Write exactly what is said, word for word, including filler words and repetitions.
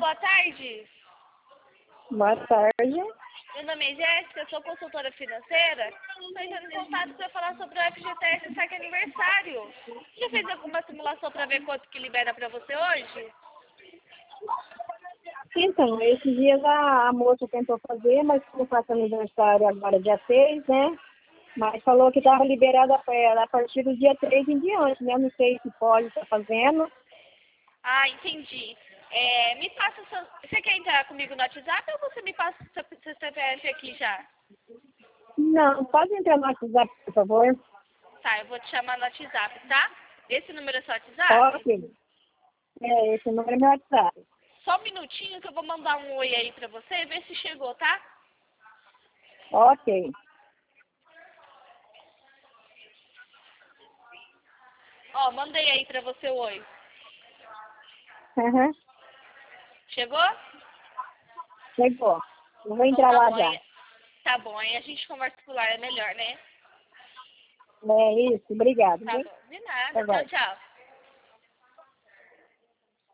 boa tarde. Boa tarde. Meu nome é Jéssica, sou consultora financeira. Estou entrando em contato para falar sobre o F G T S Saque Aniversário. Já fez alguma simulação para ver quanto que libera para você hoje? Então, esses dias a, a moça tentou fazer, mas como faço aniversário agora dia seis, né? Mas falou que estava liberada a partir do dia três em diante, né? Não sei se pode estar fazendo. Ah, entendi. É, me passa seu... Você quer entrar comigo no WhatsApp ou você me passa seu, seu C P F aqui já? Não, pode entrar no WhatsApp, por favor. Tá, eu vou te chamar no WhatsApp, tá? Esse número é seu WhatsApp? Ok. É, esse número é meu WhatsApp. Só um minutinho que eu vou mandar um oi aí pra você e ver se chegou, tá? Ok. Ó, mandei aí pra você o oi. Uhum. Chegou? Chegou. Eu vou Então entrar tá lá bom. já. Aí, tá bom, aí a gente conversa por lá, é melhor, né? É isso, obrigado. Tá Viu? bom. De nada. Tá Tchau, bom. tchau.